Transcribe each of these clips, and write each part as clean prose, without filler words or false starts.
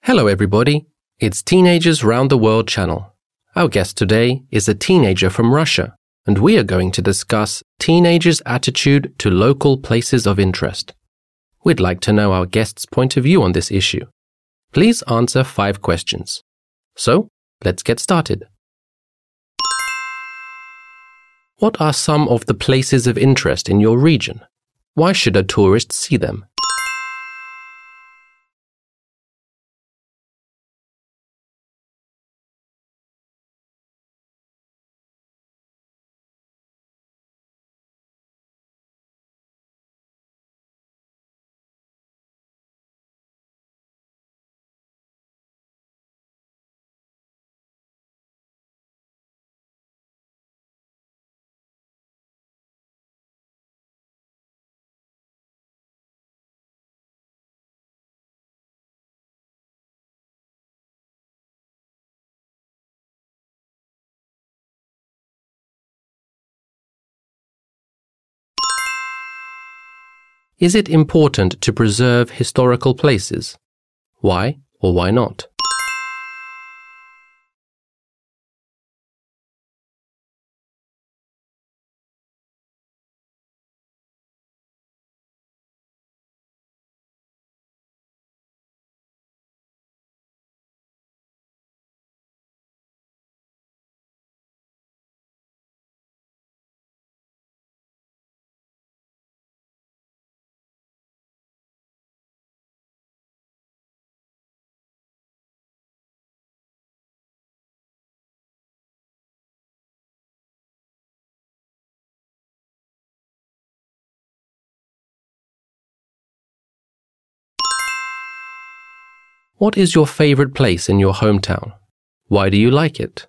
Hello everybody, it's Teenagers Round the World channel. Our guest today is a teenager from Russia, and we are going to discuss teenagers' attitude to local places of interest. We'd like to know our guest's point of view on this issue. Please answer 5 questions. So, let's get started. What are some of the places of interest in your region? Why should a tourist see them? Is it important to preserve historical places? Why or why not? What is your favorite place in your hometown? Why do you like it?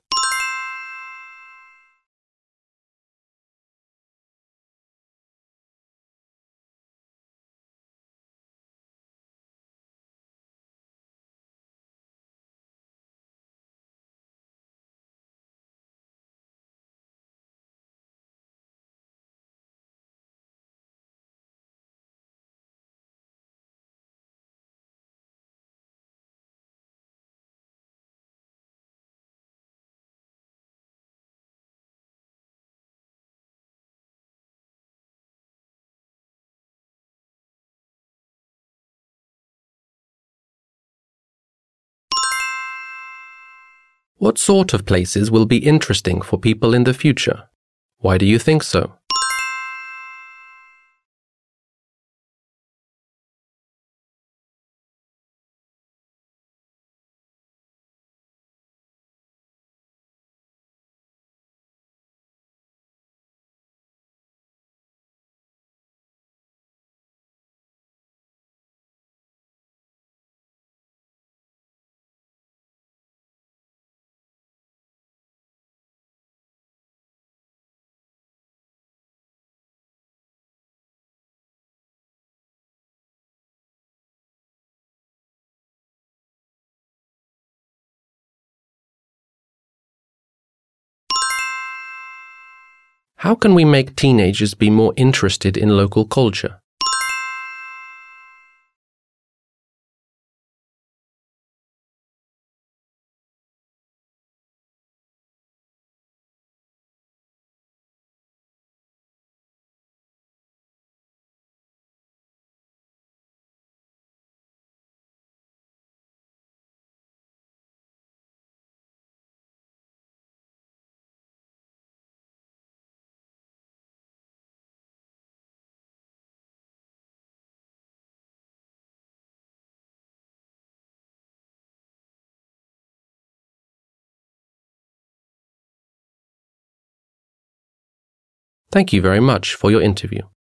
What sort of places will be interesting for people in the future? Why do you think so? How can we make teenagers be more interested in local culture? Thank you very much for your interview.